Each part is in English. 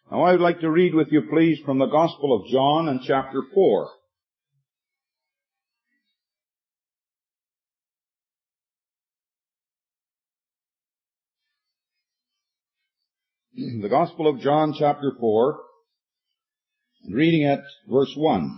Now I would like to read with you, please, from the Gospel of John in chapter 4. The Gospel of John chapter 4, reading at verse 1.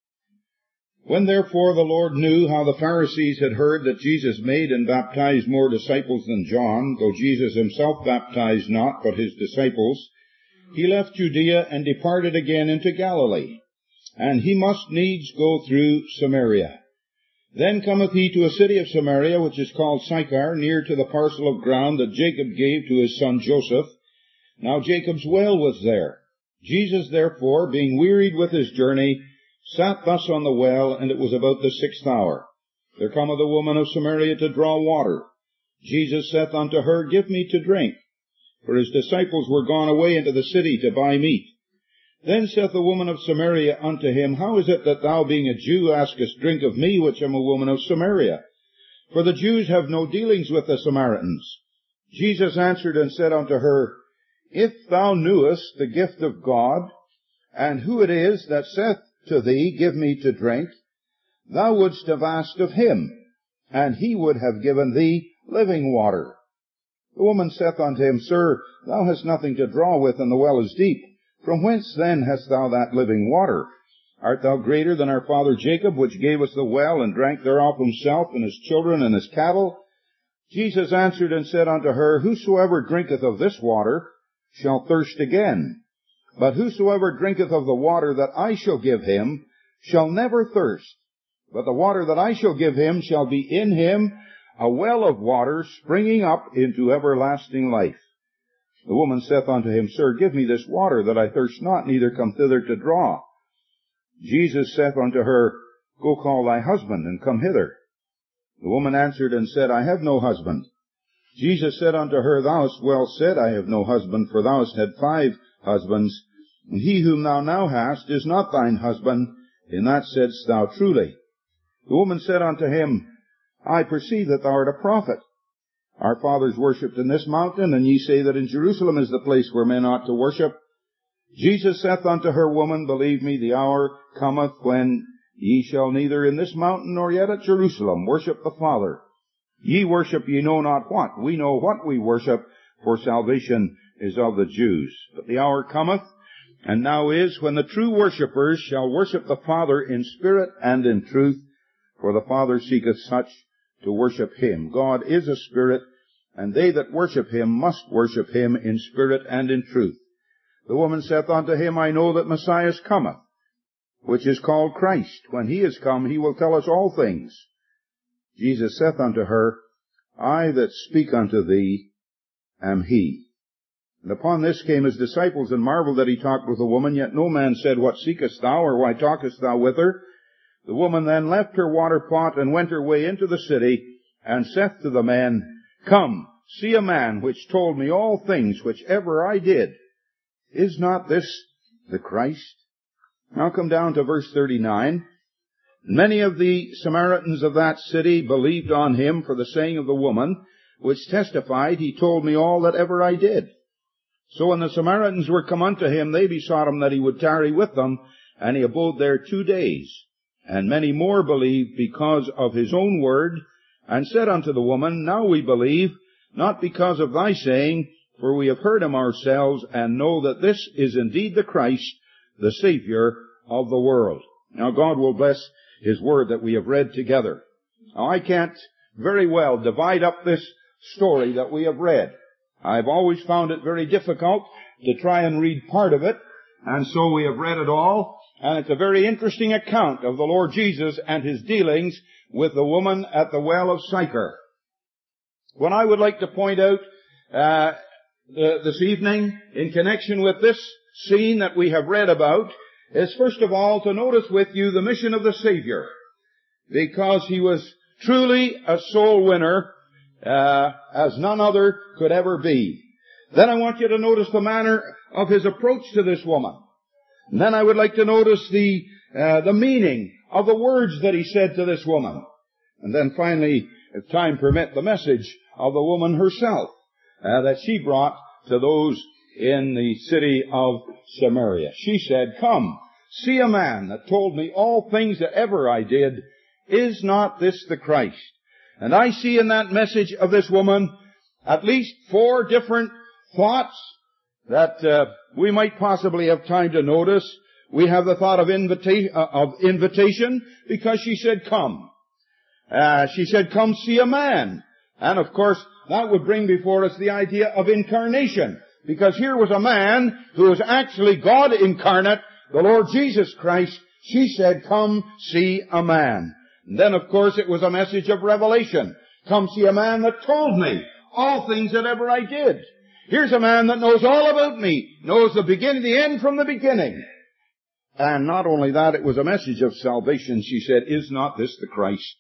When therefore the Lord knew how the Pharisees had heard that Jesus made and baptized more disciples than John, though Jesus himself baptized not, but his disciples, he left Judea and departed again into Galilee. And he must needs go through Samaria. Then cometh he to a city of Samaria, which is called Sychar, near to the parcel of ground that Jacob gave to his son Joseph. Now Jacob's well was there. Jesus therefore, being wearied with his journey, sat thus on the well, and it was about the 6th hour. There cometh a woman of Samaria to draw water. Jesus saith unto her, Give me to drink. For his disciples were gone away into the city to buy meat. Then saith the woman of Samaria unto him, How is it that thou, being a Jew, askest drink of me, which am a woman of Samaria? For the Jews have no dealings with the Samaritans. Jesus answered and said unto her, If thou knewest the gift of God, and who it is that saith to thee, Give me to drink, thou wouldst have asked of him, and he would have given thee living water. The woman saith unto him, Sir, thou hast nothing to draw with, and the well is deep. From whence then hast thou that living water? Art thou greater than our father Jacob, which gave us the well, and drank thereof himself, and his children, and his cattle? Jesus answered and said unto her, Whosoever drinketh of this water shall thirst again. But whosoever drinketh of the water that I shall give him shall never thirst. But the water that I shall give him shall be in him a well of water springing up into everlasting life. The woman saith unto him, Sir, give me this water, that I thirst not, neither come thither to draw. Jesus saith unto her, Go call thy husband, and come hither. The woman answered and said, I have no husband. Jesus said unto her, Thou hast well said, I have no husband, for thou hast had 5 husbands, and he whom thou now hast is not thine husband. In that saidst thou truly. The woman said unto him, I perceive that thou art a prophet. Our fathers worshipped in this mountain, and ye say that in Jerusalem is the place where men ought to worship. Jesus saith unto her, Woman, believe me, the hour cometh when ye shall neither in this mountain nor yet at Jerusalem worship the Father. Ye worship ye know not what. We know what we worship, for salvation is of the Jews. But the hour cometh, and now is, when the true worshippers shall worship the Father in spirit and in truth, for the Father seeketh such to worship him. God is a spirit, and they that worship him must worship him in spirit and in truth. The woman saith unto him, I know that Messiah cometh, which is called Christ. When he is come, he will tell us all things. Jesus saith unto her, I that speak unto thee am he. And upon this came his disciples, and marveled that he talked with the woman. Yet no man said, What seekest thou, or why talkest thou with her? The woman then left her water pot, and went her way into the city, and saith to the man, Come, see a man which told me all things which ever I did. Is not this the Christ? Now come down to verse 39. Many of the Samaritans of that city believed on him for the saying of the woman, which testified, He told me all that ever I did. So when the Samaritans were come unto him, they besought him that he would tarry with them, and he abode there 2 days. And many more believed because of his own word, and said unto the woman, Now we believe, not because of thy saying, for we have heard him ourselves, and know that this is indeed the Christ, the Savior of the world. Now God will bless his word that we have read together. Now I can't very well divide up this story that we have read. I've always found it very difficult to try and read part of it, and so we have read it all, and it's a very interesting account of the Lord Jesus and his dealings with the woman at the well of Sychar. What I would like to point out this evening in connection with this scene that we have read about is first of all to notice with you the mission of the Savior, because he was truly a soul winner as none other could ever be. Then I want you to notice the manner of his approach to this woman. And then I would like to notice the meaning of the words that he said to this woman. And then finally, if time permit, the message of the woman herself that she brought to those in the city of Samaria. She said, "Come, see a man that told me all things that ever I did. Is not this the Christ?" And I see in that message of this woman at least 4 different thoughts that we might possibly have time to notice. We have the thought of invitation, because she said, "Come." She said, "Come see a man." And of course, that would bring before us the idea of incarnation, because here was a man who was actually God incarnate, the Lord Jesus Christ. She said, "Come see a man." And then, of course, it was a message of revelation. "Come see a man that told me all things that ever I did." Here's a man that knows all about me, knows the beginning, the end from the beginning. And not only that, it was a message of salvation. She said, "Is not this the Christ?"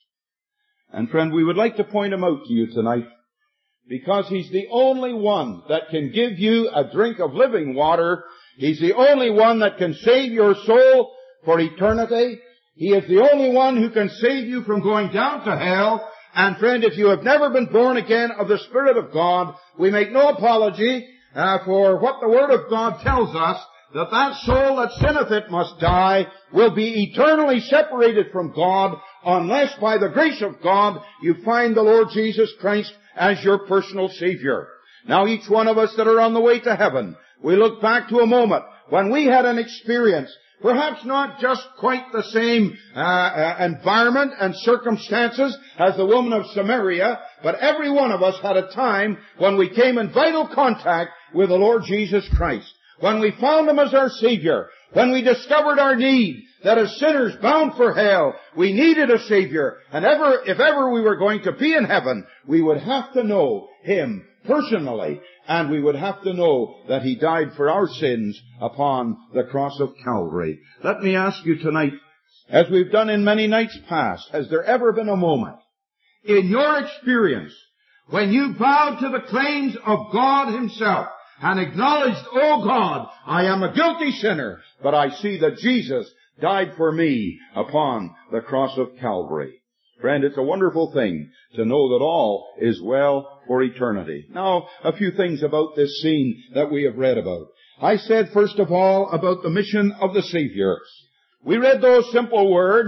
And friend, we would like to point him out to you tonight, because he's the only one that can give you a drink of living water. He's the only one that can save your soul for eternity. He is the only one who can save you from going down to hell. And friend, if you have never been born again of the Spirit of God, we make no apology for what the Word of God tells us, that soul that sinneth it must die, will be eternally separated from God, unless by the grace of God you find the Lord Jesus Christ as your personal Savior. Now, each one of us that are on the way to heaven, we look back to a moment when we had an experience, perhaps not just quite the same environment and circumstances as the woman of Samaria, but every one of us had a time when we came in vital contact with the Lord Jesus Christ, when we found Him as our Savior, when we discovered our need, that as sinners bound for hell, we needed a Savior, and if ever we were going to be in heaven, we would have to know Him personally, and we would have to know that He died for our sins upon the cross of Calvary. Let me ask you tonight, as we've done in many nights past, has there ever been a moment in your experience when you bowed to the claims of God Himself and acknowledged, "Oh God, I am a guilty sinner, but I see that Jesus died for me upon the cross of Calvary"? Friend, it's a wonderful thing to know that all is well for eternity. Now, a few things about this scene that we have read about. I said, first of all, about the mission of the Savior. We read those simple words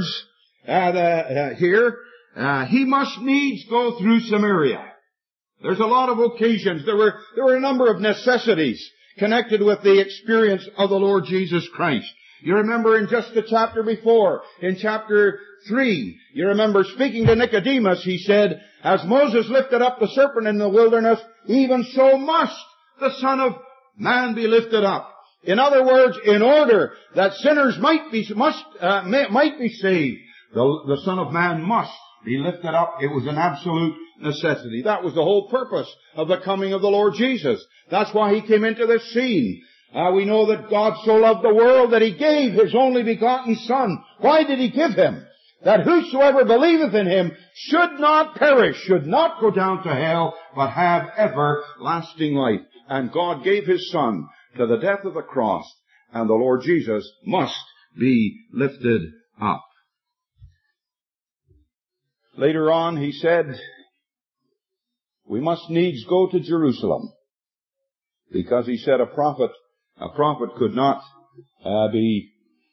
here. He must needs go through Samaria. There's a lot of occasions. There were a number of necessities connected with the experience of the Lord Jesus Christ. You remember in just the chapter before, in chapter 3, you remember speaking to Nicodemus, he said, "As Moses lifted up the serpent in the wilderness, even so must the Son of Man be lifted up." In other words, in order that sinners might be saved, the Son of Man must be lifted up. It was an absolute necessity. That was the whole purpose of the coming of the Lord Jesus. That's why He came into this scene. We know that God so loved the world that He gave His only begotten Son. Why did He give Him? That whosoever believeth in Him should not perish, should not go down to hell, but have everlasting life. And God gave His Son to the death of the cross, and the Lord Jesus must be lifted up. Later on, He said, we must needs go to Jerusalem, because He said a prophet could not be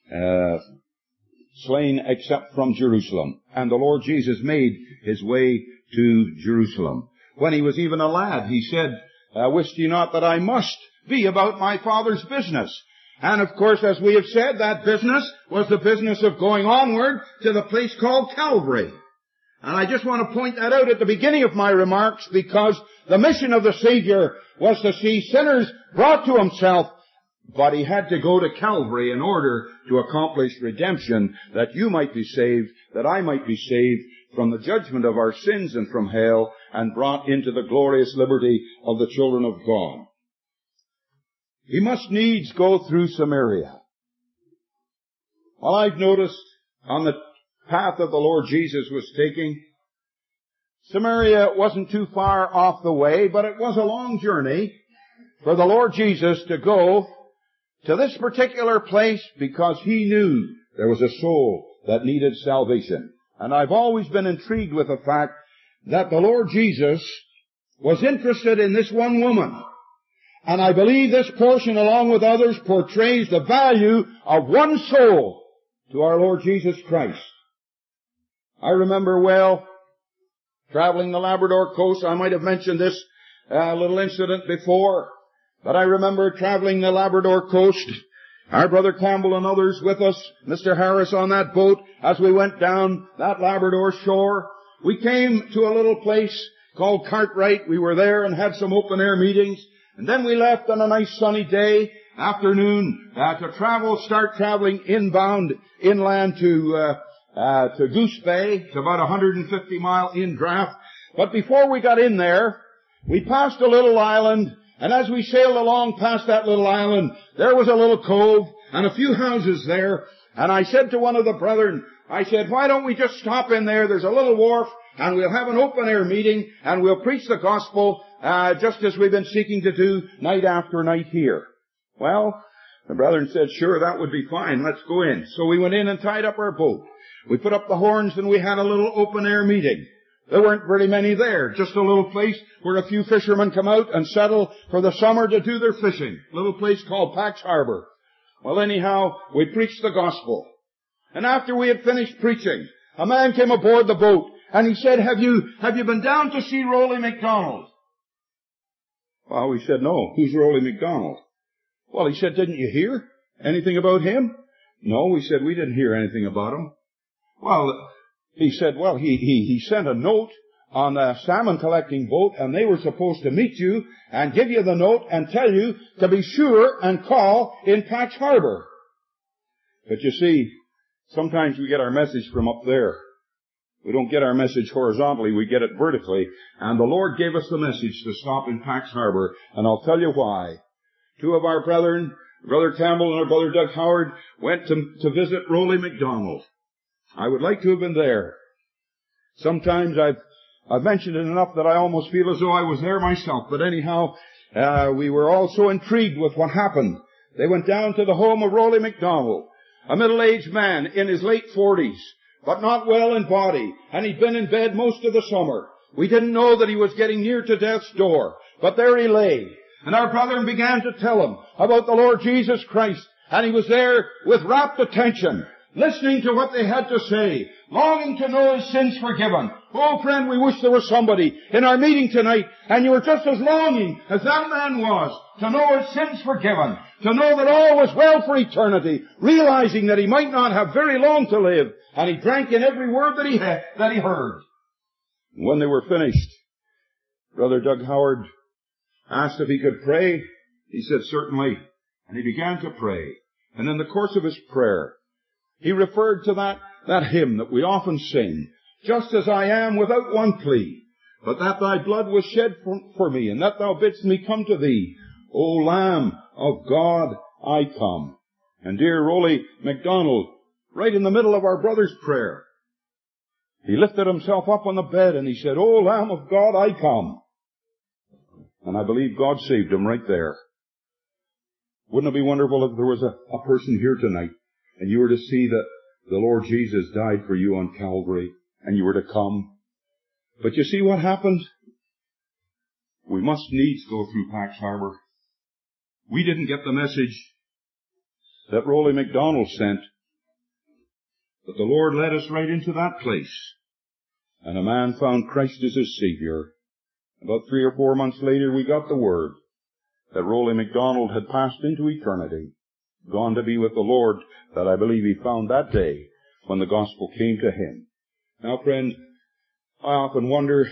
slain except from Jerusalem. And the Lord Jesus made His way to Jerusalem. When He was even a lad, He said, "Wist ye not that I must be about my Father's business?" And of course, as we have said, that business was the business of going onward to the place called Calvary. And I just want to point that out at the beginning of my remarks, because the mission of the Savior was to see sinners brought to Himself, but He had to go to Calvary in order to accomplish redemption, that you might be saved, that I might be saved from the judgment of our sins and from hell, and brought into the glorious liberty of the children of God. He must needs go through Samaria. Well, I've noticed on the path that the Lord Jesus was taking, Samaria wasn't too far off the way, but it was a long journey for the Lord Jesus to go to this particular place, because He knew there was a soul that needed salvation. And I've always been intrigued with the fact that the Lord Jesus was interested in this one woman. And I believe this portion, along with others, portrays the value of one soul to our Lord Jesus Christ. I remember well traveling the Labrador coast. I might have mentioned this little incident before, but I remember traveling the Labrador coast, our Brother Campbell and others with us, Mr. Harris on that boat, as we went down that Labrador shore. We came to a little place called Cartwright. We were there and had some open-air meetings. And then we left on a nice sunny day, afternoon, to start traveling inland to Goose Bay. It's about 150 mile in draft. But before we got in there, we passed a little island, and as we sailed along past that little island, there was a little cove and a few houses there. And I said to one of the brethren, I said, why don't we just stop in there? There's a little wharf, and we'll have an open-air meeting, and we'll preach the gospel, just as we've been seeking to do night after night here. Well, the brethren said, sure, that would be fine. Let's go in. So we went in and tied up our boat. We put up the horns, and we had a little open-air meeting. There weren't very many there. Just a little place where a few fishermen come out and settle for the summer to do their fishing. A little place called Pax Harbor. Well, anyhow, we preached the gospel. And after we had finished preaching, a man came aboard the boat, and he said, have you been down to see Rolly McDonald? Well, we said, no. Who's Rolly McDonald? Well, he said, didn't you hear anything about him? No, we said, we didn't hear anything about him. Well, he said, well, he sent a note on a salmon collecting boat, and they were supposed to meet you and give you the note and tell you to be sure and call in Pax Harbor. But you see, sometimes we get our message from up there. We don't get our message horizontally, we get it vertically. And the Lord gave us the message to stop in Pax Harbor, and I'll tell you why. Two of our brethren, Brother Campbell and our Brother Doug Howard, went to visit Rolly McDonald. I would like to have been there. Sometimes I've mentioned it enough that I almost feel as though I was there myself. But anyhow, we were all so intrigued with what happened. They went down to the home of Rolly McDonald, a middle-aged man in his late 40s, but not well in body, and he'd been in bed most of the summer. We didn't know that he was getting near to death's door, but there he lay. And our brethren began to tell him about the Lord Jesus Christ, and he was there with rapt attention, listening to what they had to say, longing to know his sins forgiven. Oh, friend, we wish there was somebody in our meeting tonight, and you were just as longing as that man was, to know his sins forgiven, to know that all was well for eternity, realizing that he might not have very long to live, and he drank in every word that he heard. When they were finished, Brother Doug Howard asked if he could pray. He said, certainly. And he began to pray. And in the course of his prayer, he referred to that hymn that we often sing, just as I am without one plea, but that thy blood was shed for me, and that thou bidst me come to thee. O Lamb of God, I come. And dear Rolly McDonald, right in the middle of our brother's prayer, he lifted himself up on the bed and he said, O Lamb of God, I come. And I believe God saved him right there. Wouldn't it be wonderful if there was a person here tonight and you were to see that the Lord Jesus died for you on Calvary and you were to come? But you see what happened? We must needs go through Pax Harbor. We didn't get the message that Rolly McDonald sent, but the Lord led us right into that place. And a man found Christ as his Savior. About 3 or 4 months later, we got the word that Rolly McDonald had passed into eternity, gone to be with the Lord, that I believe he found that day when the gospel came to him. Now, friend, I often wonder,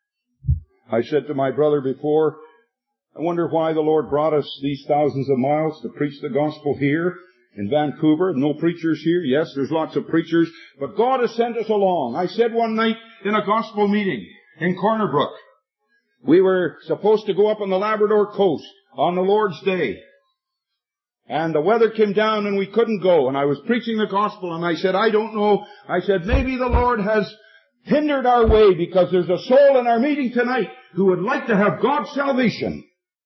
I said to my brother before, I wonder why the Lord brought us these thousands of miles to preach the gospel here in Vancouver. No preachers here. Yes, there's lots of preachers, but God has sent us along. I said one night in a gospel meeting in Corner Brook, we were supposed to go up on the Labrador coast on the Lord's Day. And the weather came down and we couldn't go. And I was preaching the gospel and I said, I don't know. I said, maybe the Lord has hindered our way because there's a soul in our meeting tonight who would like to have God's salvation.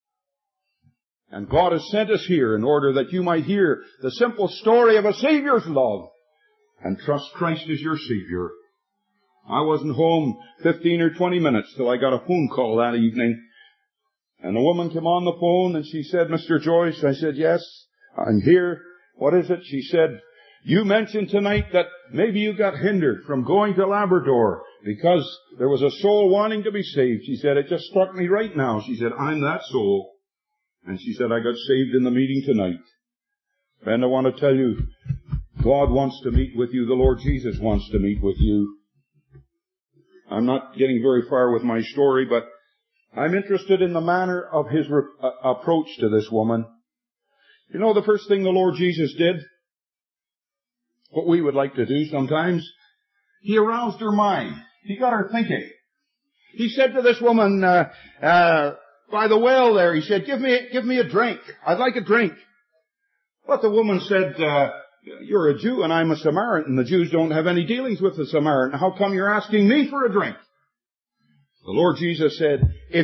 And God has sent us here in order that you might hear the simple story of a Savior's love and trust Christ as your Savior. I wasn't home 15 or 20 minutes till I got a phone call that evening. And the woman came on the phone and she said, Mr. Joyce. I said, yes, I'm here. What is it? She said, you mentioned tonight that maybe you got hindered from going to Labrador because there was a soul wanting to be saved. She said, it just struck me right now. She said, I'm that soul. And she said, I got saved in the meeting tonight. Friend, I want to tell you, God wants to meet with you. The Lord Jesus wants to meet with you. I'm not getting very far with my story, but I'm interested in the manner of his approach to this woman. You know, the first thing the Lord Jesus did, what we would like to do sometimes, he aroused her mind. He got her thinking. He said to this woman, by the well there, he said, give me a drink. I'd like a drink. But the woman said, you're a Jew and I'm a Samaritan. The Jews don't have any dealings with the Samaritan. How come you're asking me for a drink? The Lord Jesus said,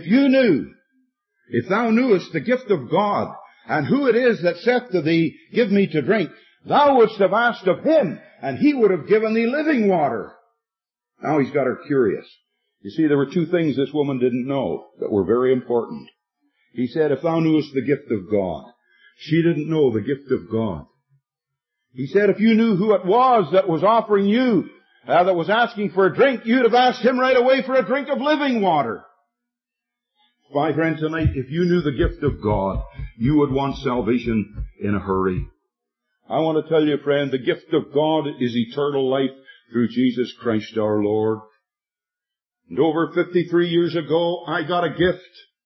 if thou knewest the gift of God, and who it is that saith to thee, give me to drink, thou wouldst have asked of him, and he would have given thee living water. Now he's got her curious. You see, there were two things this woman didn't know that were very important. He said, if thou knewest the gift of God. She didn't know the gift of God. He said, if you knew who it was that was offering you, that was asking for a drink, you'd have asked him right away for a drink of living water. My friend, tonight, if you knew the gift of God, you would want salvation in a hurry. I want to tell you, friend, the gift of God is eternal life through Jesus Christ our Lord. And over 53 years ago, I got a gift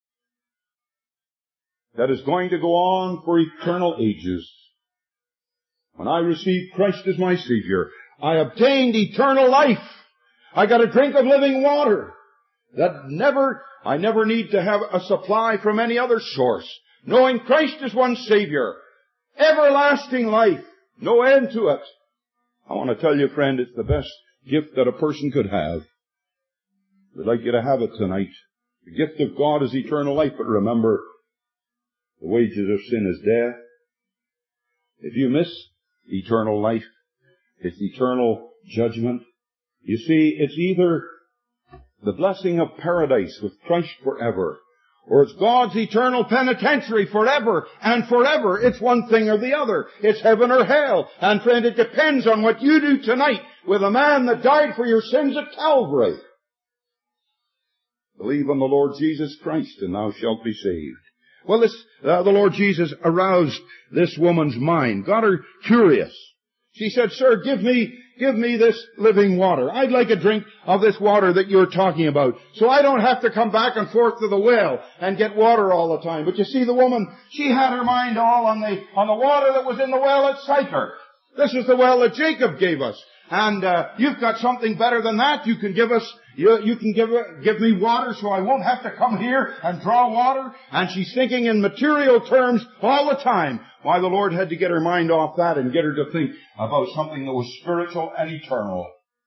that is going to go on for eternal ages. When I received Christ as my Savior, I obtained eternal life. I got a drink of living water that I never need to have a supply from any other source. Knowing Christ as one Savior, everlasting life, no end to it. I want to tell you, friend, it's the best gift that a person could have. I'd like you to have it tonight. The gift of God is eternal life, but remember, the wages of sin is death. If you miss eternal life, it's eternal judgment. You see, it's either the blessing of paradise with Christ forever, or it's God's eternal penitentiary forever and forever. It's one thing or the other. It's heaven or hell. And friend, it depends on what you do tonight with a man that died for your sins at Calvary. Believe on the Lord Jesus Christ and thou shalt be saved. Well, the Lord Jesus aroused this woman's mind, got her curious. She said, sir, give me this living water. I'd like a drink of this water that you're talking about, so I don't have to come back and forth to the well and get water all the time. But you see, the woman, she had her mind all on the water that was in the well at Sychar. This is the well that Jacob gave us. And you've got something better than that. You can give me water so I won't have to come here and draw water. And she's thinking in material terms all the time. Why the Lord had to get her mind off that and get her to think about something that was spiritual and eternal.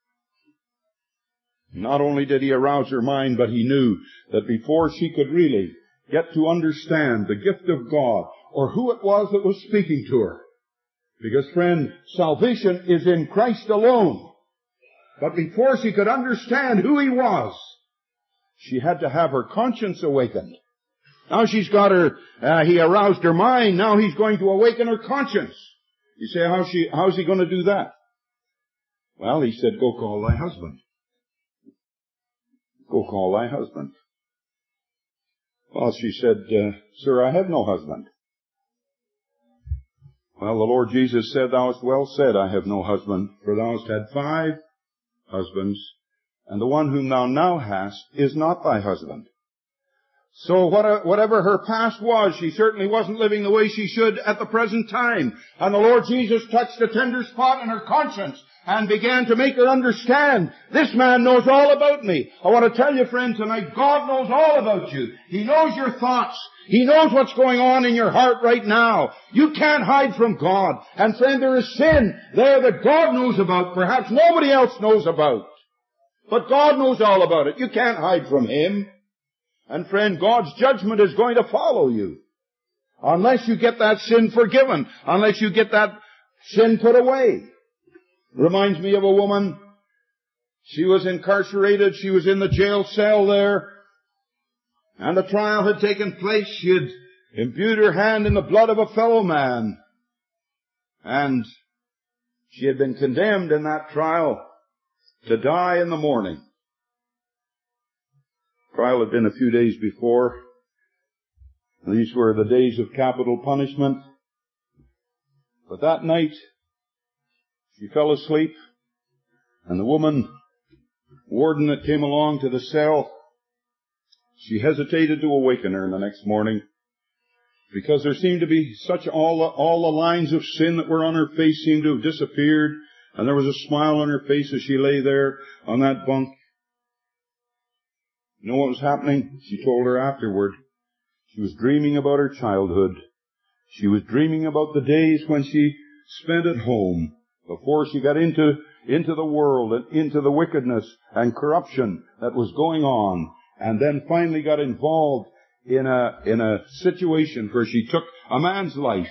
Not only did he arouse her mind, but he knew that before she could really get to understand the gift of God or who it was that was speaking to her. Because, friend, salvation is in Christ alone. But before she could understand who he was, she had to have her conscience awakened. Now she's got he aroused her mind, now he's going to awaken her conscience. You say, how's he going to do that? Well, he said, go call thy husband. Go call thy husband. Well, she said, sir, I have no husband. Well, the Lord Jesus said, thou hast well said, I have no husband, for thou hast had 5 husbands, and the one whom thou now hast is not thy husband. So whatever her past was, she certainly wasn't living the way she should at the present time. And the Lord Jesus touched a tender spot in her conscience and began to make her understand, this man knows all about me. I want to tell you, friend, tonight, God knows all about you. He knows your thoughts. He knows what's going on in your heart right now. You can't hide from God. And friend, there is sin there that God knows about, perhaps nobody else knows about. But God knows all about it. You can't hide from Him. And friend, God's judgment is going to follow you. Unless you get that sin forgiven. Unless you get that sin put away. Reminds me of a woman. She was incarcerated. She was in the jail cell there. And the trial had taken place. She had imbued her hand in the blood of a fellow man. And she had been condemned in that trial to die in the morning. The trial had been a few days before. These were the days of capital punishment. But that night, she fell asleep, and the woman warden that came along to the cell, she hesitated to awaken her the next morning, because there seemed to be such all the lines of sin that were on her face seemed to have disappeared, and there was a smile on her face as she lay there on that bunk. You know what was happening? She told her afterward. She was dreaming about her childhood. She was dreaming about the days when she spent at home before she got into the world and into the wickedness and corruption that was going on, and then finally got involved in a situation where she took a man's life.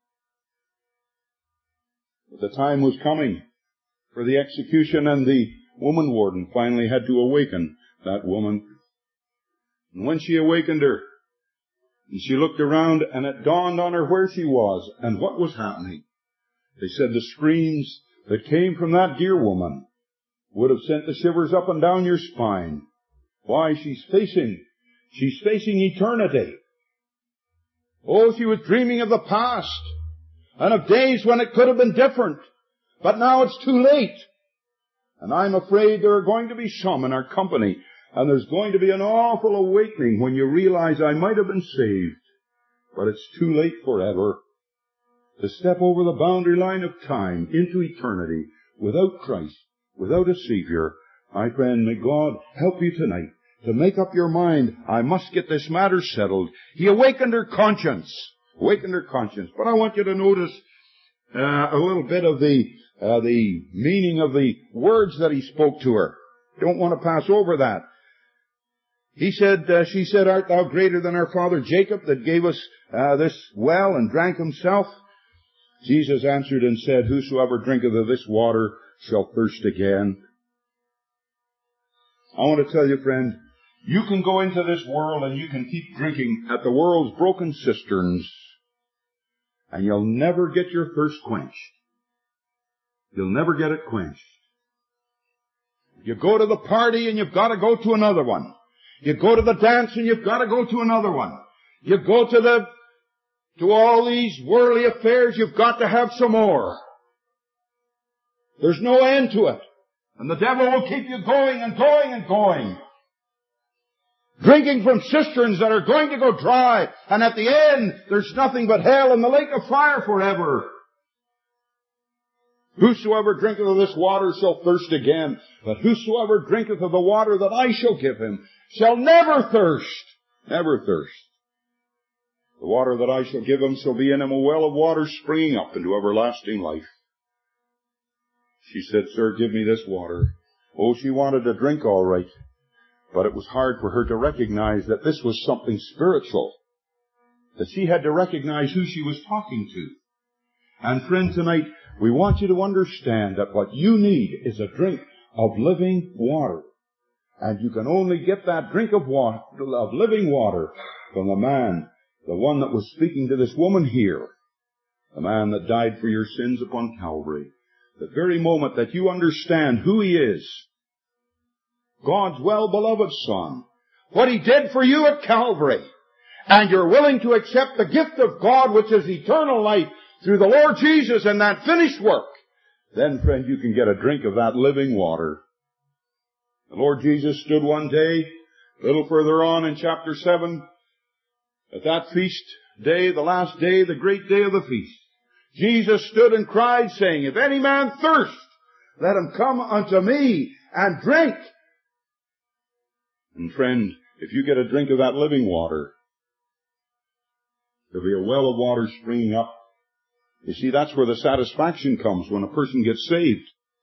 But the time was coming for the execution, and the woman warden finally had to awaken that woman. And when she awakened her, and she looked around, and it dawned on her where she was and what was happening. They said the screams that came from that dear woman would have sent the shivers up and down your spine. Why, she's facing eternity. Oh, she was dreaming of the past and of days when it could have been different. But now it's too late. And I'm afraid there are going to be some in our company, and there's going to be an awful awakening when you realize I might have been saved, but it's too late forever to step over the boundary line of time into eternity without Christ, without a Savior. My friend, may God help you tonight to make up your mind, I must get this matter settled. He awakened her conscience. But I want you to notice a little bit of the meaning of the words that he spoke to her. Don't want to pass over that. She said, art thou greater than our father Jacob that gave us this well and drank himself? Jesus answered and said, whosoever drinketh of this water shall thirst again. I want to tell you, friend, you can go into this world and you can keep drinking at the world's broken cisterns, and you'll never get your thirst quenched. You'll never get it quenched. You go to the party and you've got to go to another one. You go to the dance and you've got to go to another one. You go to all these worldly affairs, you've got to have some more. There's no end to it. And the devil will keep you going and going and going. Drinking from cisterns that are going to go dry, and at the end, there's nothing but hell and the lake of fire forever. Whosoever drinketh of this water shall thirst again, but whosoever drinketh of the water that I shall give him shall never thirst. Never thirst. The water that I shall give him shall be in him a well of water springing up into everlasting life. She said, sir, give me this water. Oh, she wanted to drink all right, but it was hard for her to recognize that this was something spiritual, that she had to recognize who she was talking to. And friend, tonight, we want you to understand that what you need is a drink of living water. And you can only get that drink of water, of living water, from the man, the one that was speaking to this woman here, the man that died for your sins upon Calvary. The very moment that you understand who he is, God's well-beloved Son, what he did for you at Calvary, and you're willing to accept the gift of God, which is eternal life, through the Lord Jesus and that finished work, then, friend, you can get a drink of that living water. The Lord Jesus stood one day, a little further on in chapter 7, at that feast day, the last day, the great day of the feast. Jesus stood and cried, saying, if any man thirst, let him come unto me and drink. And friend, if you get a drink of that living water, there'll be a well of water springing up. You see, that's where the satisfaction comes when a person gets saved.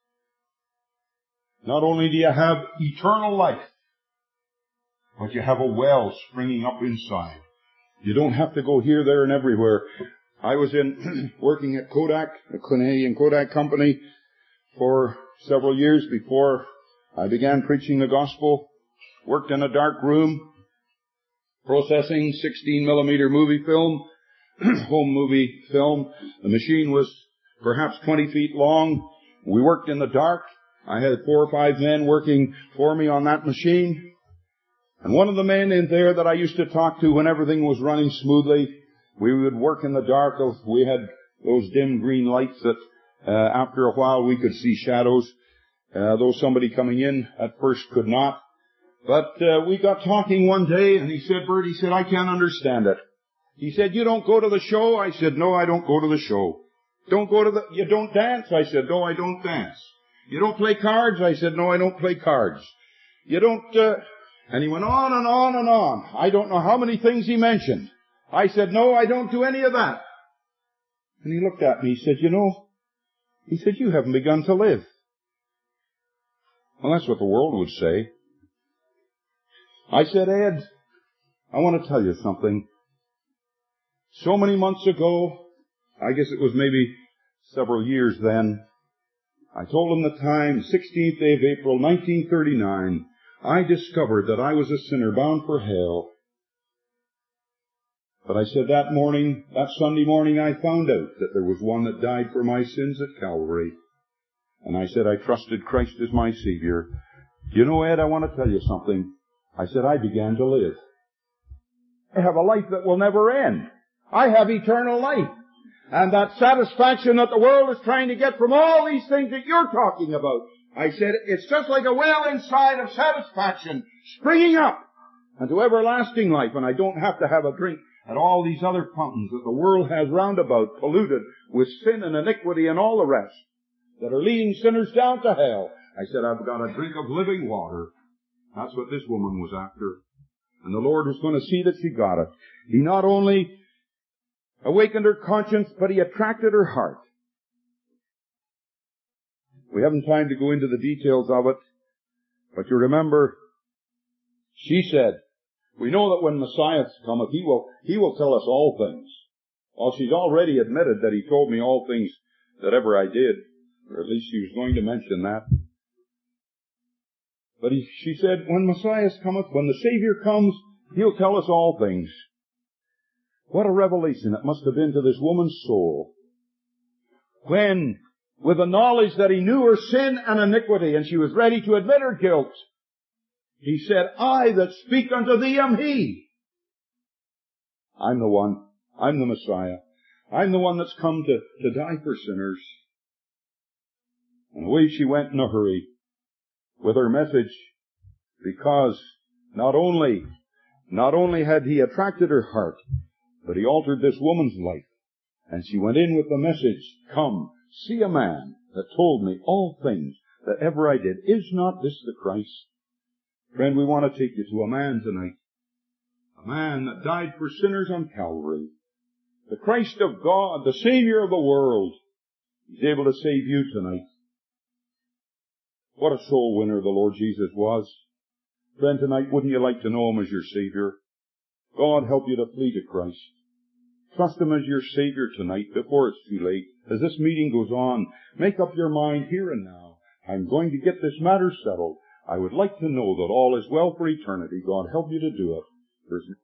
Not only do you have eternal life, but you have a well springing up inside. You don't have to go here, there, and everywhere. I was working at Kodak, the Canadian Kodak company, for several years before I began preaching the gospel. Worked in a dark room. processing 16mm movie film, home movie film. The machine was perhaps 20 feet long. We worked in the dark. I had 4 or 5 men working for me on that machine. And one of the men in there that I used to talk to when everything was running smoothly, we would work in the dark. We had those dim green lights that after a while we could see shadows, though somebody coming in at first could not. But we got talking one day, and he said, Bert, he said, I can't understand it. He said, you don't go to the show? I said, no, I don't go to the show. You don't dance? I said, no, I don't dance. You don't play cards? I said, no, I don't play cards. You don't, and he went on and on and on. I don't know how many things he mentioned. I said, no, I don't do any of that. And he looked at me, he said, you haven't begun to live. Well, that's what the world would say. I said, Ed, I want to tell you something. So many months ago, I guess it was maybe several years then, I told him the time, 16th day of April, 1939, I discovered that I was a sinner bound for hell. But I said that Sunday morning, I found out that there was one that died for my sins at Calvary. And I said I trusted Christ as my Savior. You know, Ed, I want to tell you something. I said I began to live. I have a life that will never end. I have eternal life. And that satisfaction that the world is trying to get from all these things that you're talking about, I said, it's just like a well inside of satisfaction springing up into everlasting life, and I don't have to have a drink at all these other fountains that the world has round about, polluted with sin and iniquity and all the rest, that are leading sinners down to hell. I said, I've got a drink of living water. That's what this woman was after. And the Lord was going to see that she got it. He not only awakened her conscience, but He attracted her heart. We haven't time to go into the details of it, but you remember, she said, we know that when Messiah cometh, He will tell us all things. Well, she's already admitted that He told me all things that ever I did, or at least she was going to mention that. But she said, when Messiah cometh, when the Savior comes, He'll tell us all things. What a revelation it must have been to this woman's soul, when, with the knowledge that He knew her sin and iniquity, and she was ready to admit her guilt, He said, I that speak unto thee am He. I'm the one. I'm the Messiah. I'm the one that's come to die for sinners. And away she went in a hurry with her message, because not only had He attracted her heart, but He altered this woman's life. And she went in with the message, come, see a man that told me all things that ever I did. Is not this the Christ? Friend, we want to take you to a man tonight. A man that died for sinners on Calvary. The Christ of God, the Savior of the world. He's able to save you tonight. What a soul winner the Lord Jesus was. Friend, tonight, wouldn't you like to know Him as your Savior? God help you to flee to Christ. Trust Him as your Savior tonight before it's too late. As this meeting goes on, make up your mind here and now. I'm going to get this matter settled. I would like to know that all is well for eternity. God help you to do it. There's